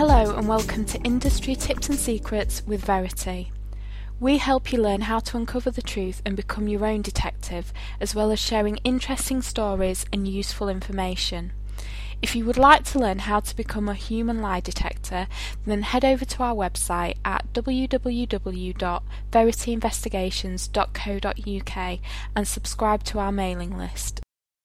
Hello and welcome to Industry Tips and Secrets with Verity. We help you learn how to uncover the truth and become your own detective, as well as sharing interesting stories and useful information. If you would like to learn how to become a human lie detector, then head over to our website at www.verityinvestigations.co.uk and subscribe to our mailing list.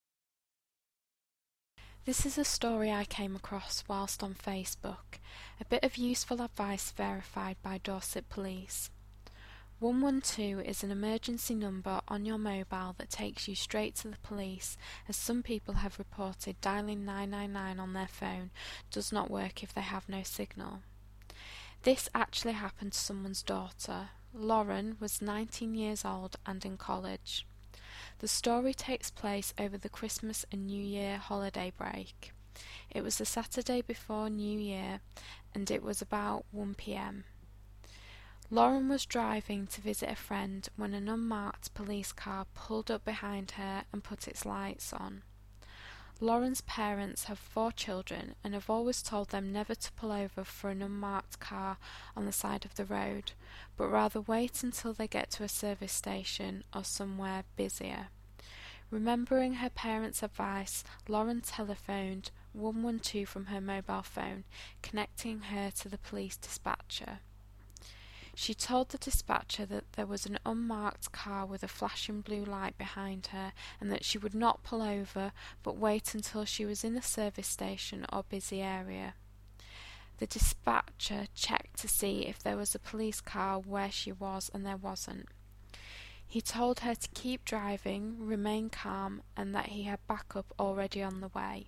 This is a story I came across whilst on Facebook, a bit of useful advice verified by Dorset Police. 112 is an emergency number on your mobile that takes you straight to the police, as some people have reported dialing 999 on their phone does not work if they have no signal. This actually happened to someone's daughter. Lauren was 19 years old and in college. The story takes place over the Christmas and New Year holiday break. It was the Saturday before New Year and it was about 1 p.m. Lauren was driving to visit a friend when an unmarked police car pulled up behind her and put its lights on. Lauren's parents have 4 children and have always told them never to pull over for an unmarked car on the side of the road, but rather wait until they get to a service station or somewhere busier. Remembering her parents' advice, Lauren telephoned 112 from her mobile phone, connecting her to the police dispatcher. She told the dispatcher that there was an unmarked car with a flashing blue light behind her and that she would not pull over but wait until she was in a service station or busy area. The dispatcher checked to see if there was a police car where she was and there wasn't. He told her to keep driving, remain calm, and that he had backup already on the way.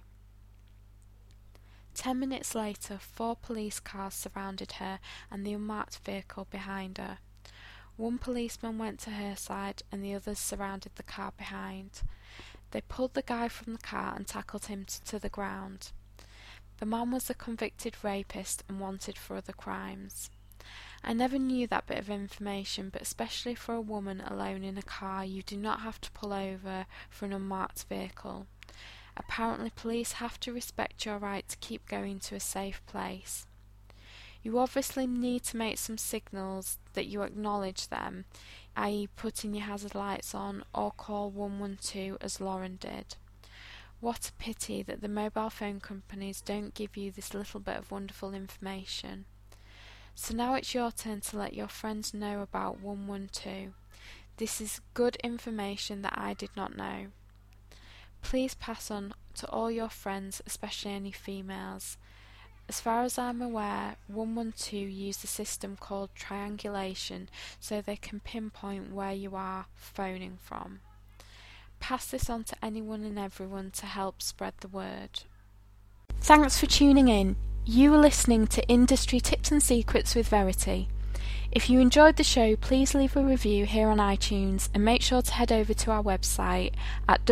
10 minutes later, 4 police cars surrounded her and the unmarked vehicle behind her. 1 policeman went to her side and the others surrounded the car behind. They pulled the guy from the car and tackled him to the ground. The man was a convicted rapist and wanted for other crimes. I never knew that bit of information, but especially for a woman alone in a car, you do not have to pull over for an unmarked vehicle. Apparently police have to respect your right to keep going to a safe place. You obviously need to make some signals that you acknowledge them, i.e. putting your hazard lights on or call 112 as Lauren did. What a pity that the mobile phone companies don't give you this little bit of wonderful information. So now it's your turn to let your friends know about 112. This is good information that I did not know. Please pass on to all your friends, especially any females. As far as I'm aware, 112 use a system called triangulation so they can pinpoint where you are phoning from. Pass this on to anyone and everyone to help spread the word. Thanks for tuning in. You are listening to Industry Tips and Secrets with Verity. If you enjoyed the show, please leave a review here on iTunes and make sure to head over to our website at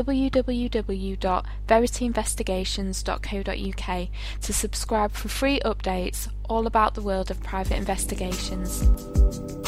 www.verityinvestigations.co.uk to subscribe for free updates all about the world of private investigations.